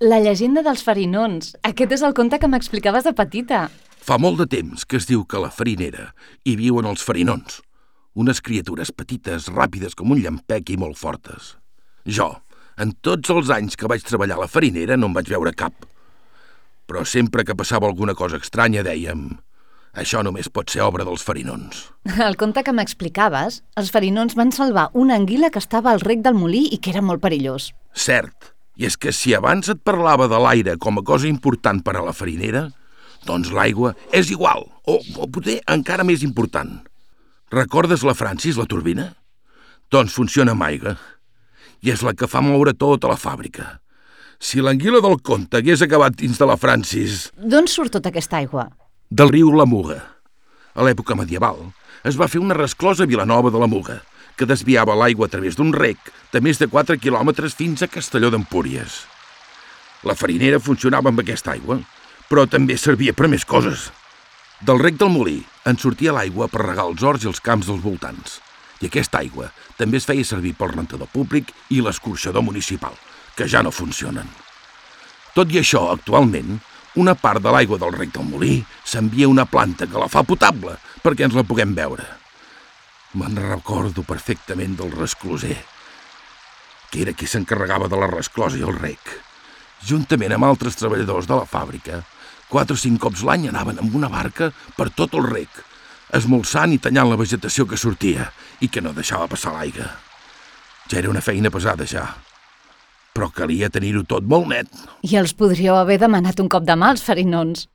La llegenda dels farinons. Aquest és el conte que m'explicaves de petita. Fa molt de temps que es diu que a la farinera hi viuen els farinons, unes criatures petites, ràpides com un llampec i molt fortes. Jo, en tots els anys que vaig treballar a la farinera, no en vaig veure cap. Però sempre que passava alguna cosa estranya dèiem: això només pot ser obra dels farinons. Al conte que m'explicaves, els farinons van salvar una anguila que estava al rec del molí i que era molt perillós. Cert, i és que si abans et parlava de l'aire com a cosa important per a la farinera, doncs l'aigua és igual, o potser encara més important. Recordes la Francis, la turbina? Doncs funciona amb aigua, i és la que fa moure tota la fàbrica. Si l'anguila del conte hagués acabat dins de la Francis... D'on surt tota aquesta aigua? Del riu la Muga. A l'època medieval es va fer una resclosa a Vilanova de la Muga, que desviava l'aigua a través d'un rec de més de 4 quilòmetres fins a Castelló d'Empúries. La farinera funcionava amb aquesta aigua, però també servia per a més coses. Del rec del molí en sortia l'aigua per regar els horts i els camps dels voltants, i aquesta aigua també es feia servir pel rentador públic i l'escorxador municipal, que ja no funcionen. Tot i això, actualment, una part de l'aigua del rec del molí s'envia a una planta que la fa potable perquè ens la puguem beure. Me'n recordo perfectament del rescloser, que era qui s'encarregava de la resclosa i el rec. Juntament amb altres treballadors de la fàbrica, 4 o 5 cops l'any anaven amb una barca per tot el rec, esmolçant i tallant la vegetació que sortia i que no deixava passar l'aigua. Ja era una feina pesada, ja, però calia tenir-ho tot molt net. I els podríeu haver demanat un cop de mà, els farinons.